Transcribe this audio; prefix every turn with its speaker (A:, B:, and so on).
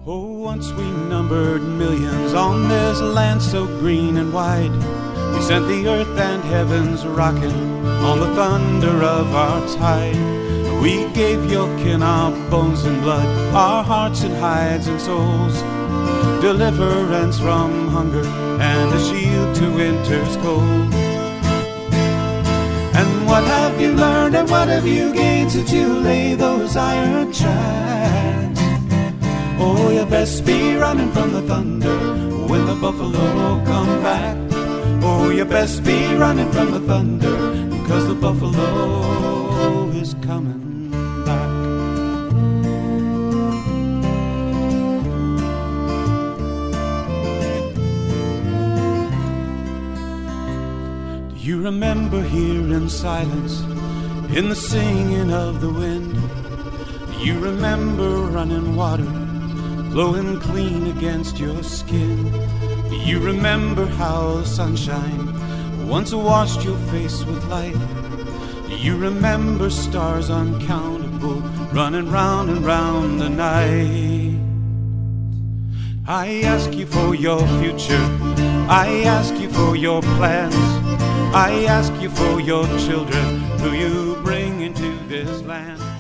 A: Oh, once we numbered millions on this land so green and wide. We sent the earth and heavens rocking on the thunder of our tide. We gave your kin our bones and blood, our hearts and hides and souls, deliverance from hunger and a shield to winter's cold. And what have you learned and what have you gained since you lay those iron tracks? Oh, you best be running from the thunder when the buffalo come back. Oh, you best be running from the thunder, 'cause the buffalo is coming back. Do you remember hearing silence in the singing of the wind? Do you remember running water flowing clean against your skin? Do you remember how the sunshine once washed your face with light? Do you remember stars uncountable running round and round the night? I ask you for your future, I ask you for your plans, I ask you for your children who you bring into this land.